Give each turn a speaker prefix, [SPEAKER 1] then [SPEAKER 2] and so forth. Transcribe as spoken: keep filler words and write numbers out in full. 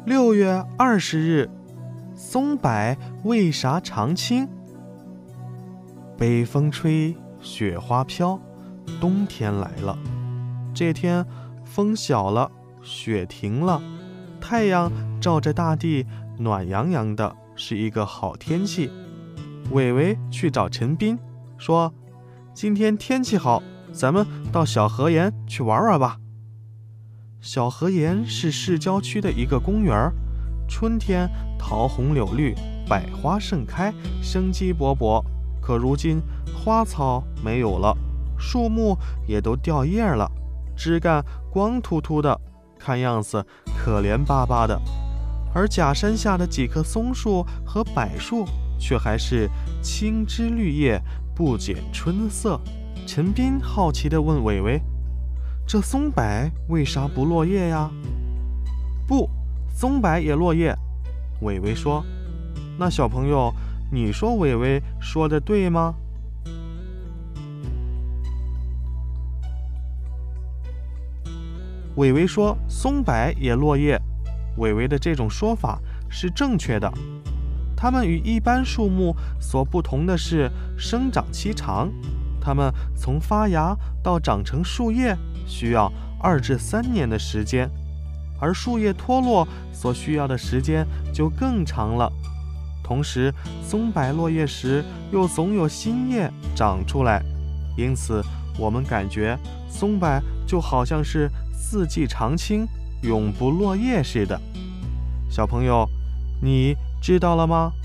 [SPEAKER 1] 六月二十日，松柏为啥常青？北风吹，雪花飘，冬天来了。这天风小了，雪停了，太阳照着大地，暖洋洋的，是一个好天气。伟伟去找陈斌，说：“今天天气好，咱们到小河沿去玩玩吧。”小河沿是市郊区的一个公园，春天桃红柳绿，百花盛开，生机勃勃。可如今花草没有了，树木也都掉叶了，枝干光秃秃的，看样子可怜巴巴的。而假山下的几棵松树和柏树却还是青枝绿叶，不减春色。陈斌好奇地问伟伟：“这松柏为啥不落叶呀？”“不，松柏也落叶。”伟伟说。“那小朋友，你说伟伟说的对吗？”伟伟说松柏也落叶，伟伟的这种说法是正确的。它们与一般树木所不同的是生长期长，它们从发芽到长成树叶需要二至三年的时间，而树叶脱落所需要的时间就更长了。同时，松柏落叶时又总有新叶长出来，因此我们感觉松柏就好像是四季常青，永不落叶似的。小朋友，你知道了吗？